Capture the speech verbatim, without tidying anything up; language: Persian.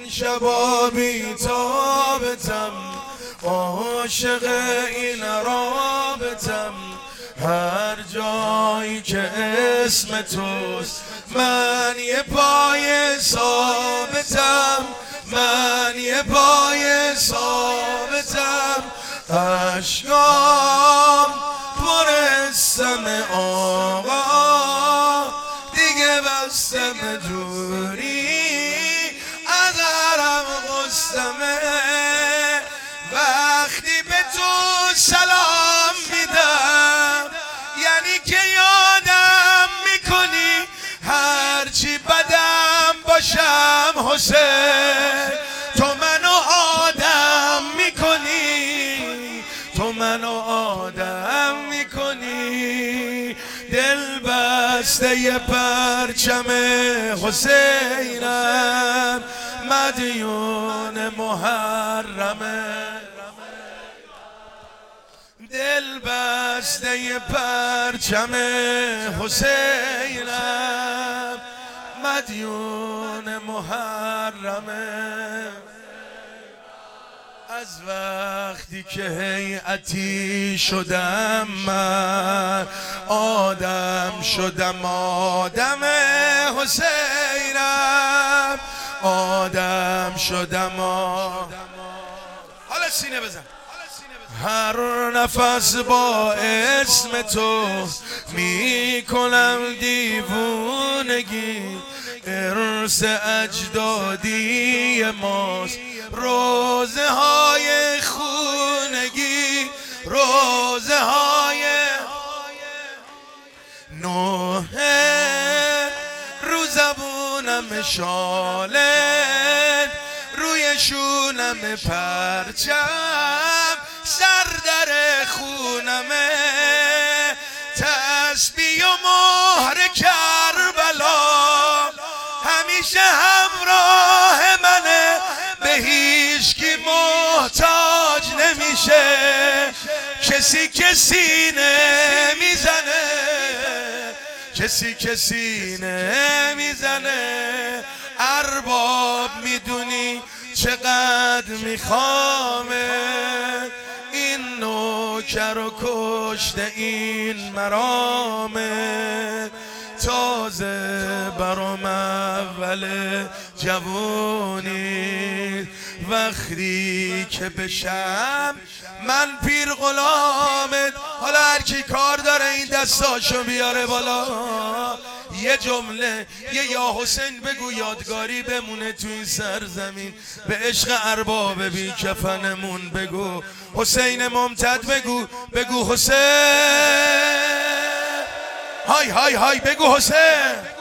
شبا بی‌تابتم، عاشق این رابطم. هر جایی که اسم توست من یه پای ثابتم، من یه پای ثابتم. اشکام پر سم آقا، دیگه بستم دوری از حرم قستمه. وقتی به تو سلام میدم یعنی که یادم میکنی هرچی بدم باشم حسین، تو منو آدم میکنی، تو منو آدم میکنی. دل بسته ی پرچم حسینم، مدیون محرمه. دل بسته ی پرچم حسینم، مدیون محرمه. از وقتی که هیئتی شدم من آدم شدم، آدم حسینم، آدم شدم آدم. حالا سینه بزن. هر نفس با اسم تو میکنم دیوونگی، ارث اجدادی ماست روزه های خونگی، روزه های نوه رو زبونم شالت، روی شونم پرچم، سر در خونمه. تسبیح و مهر کربلا همیشه همراه منه، به هیچ کی محتاج نمیشه. کسی کسی نمیزنه، کسی کسی نمیزنه. ارباب میدونی چقدر میخوامه، این نوکر و کشته این مرامه. تازه برام اول جوونی، وقتی که بشم من پیر غلامت. حالا هر کی کار داره این دستاشو بیاره بالا، یه جمله یه یا حسین بگو، یادگاری بمونه تو این سرزمین. به عشق ارباب بی کفنمون بگو، حسین ممتد بگو، بگو حسین، های های های بگو حسین.